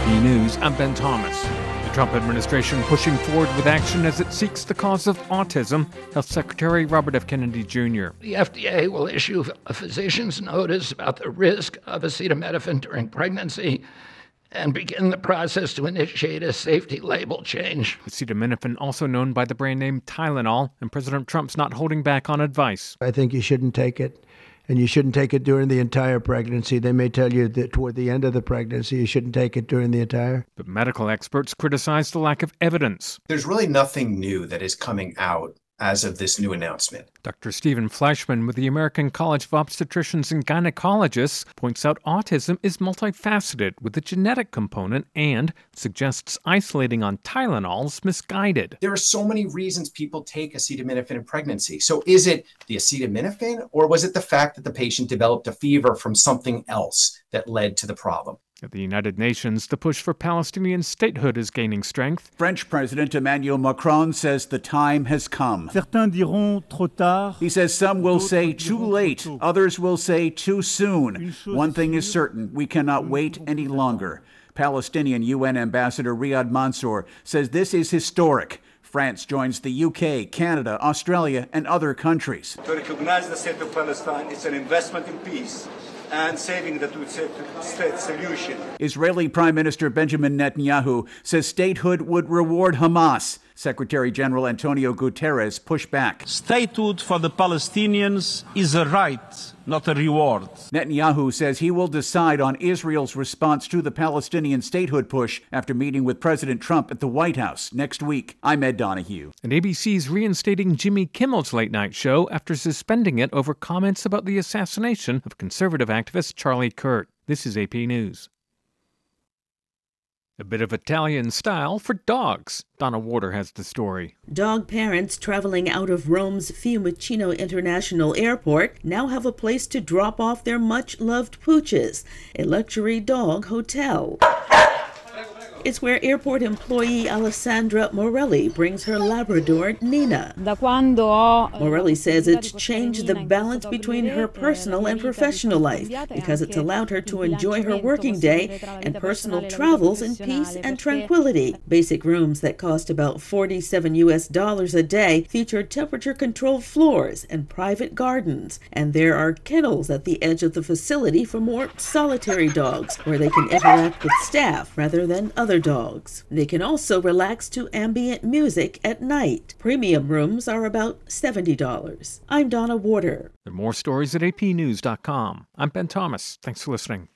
AP News, I'm Ben Thomas. The Trump administration pushing forward with action as it seeks the cause of autism. Health Secretary Robert F. Kennedy Jr. The FDA will issue a physician's notice about the risk of acetaminophen during pregnancy and begin the process to initiate a safety label change. Acetaminophen, also known by the brand name Tylenol, and President Trump's not holding back on advice. I think you shouldn't take it. And you shouldn't take it during the entire pregnancy. They may tell you that toward the end of the pregnancy, you shouldn't take it during the entire. But medical experts criticize the lack of evidence. There's really nothing new that is coming out as of this new announcement. Dr. Stephen Fleischman with the American College of Obstetricians and Gynecologists points out autism is multifaceted with a genetic component and suggests isolating on Tylenol is misguided. There are so many reasons people take acetaminophen in pregnancy. So is it the acetaminophen, or was it the fact that the patient developed a fever from something else that led to the problem? At the United Nations, the push for Palestinian statehood is gaining strength. French President Emmanuel Macron says the time has come. Certains diront trop tard. He says some will say too late, others will say too soon. One thing is certain, we cannot wait any longer. Palestinian UN Ambassador Riyad Mansour says this is historic. France joins the UK, Canada, Australia, and other countries. To recognize the state of Palestine is an investment in peace and saving the two-state solution. Israeli Prime Minister Benjamin Netanyahu says statehood would reward Hamas. Secretary General Antonio Guterres pushed back. Statehood for the Palestinians is a right, not a reward. Netanyahu says he will decide on Israel's response to the Palestinian statehood push after meeting with President Trump at the White House next week. I'm Ed Donahue. And ABC's reinstating Jimmy Kimmel's late-night show after suspending it over comments about the assassination of conservative activist Charlie Kirk. This is AP News. A bit of Italian style for dogs. Donna Warder has the story. Dog parents traveling out of Rome's Fiumicino International Airport now have a place to drop off their much-loved pooches, a luxury dog hotel. It's where airport employee Alessandra Morelli brings her Labrador, Nina. Morelli says it's changed the balance between her personal and professional life because it's allowed her to enjoy her working day and personal travels in peace and tranquility. Basic rooms that cost about $47 a day feature temperature-controlled floors and private gardens. And there are kennels at the edge of the facility for more solitary dogs where they can interact with staff rather than other dogs. They can also relax to ambient music at night. Premium rooms are about $70. I'm Donna Warder. There are more stories at apnews.com. I'm Ben Thomas. Thanks for listening.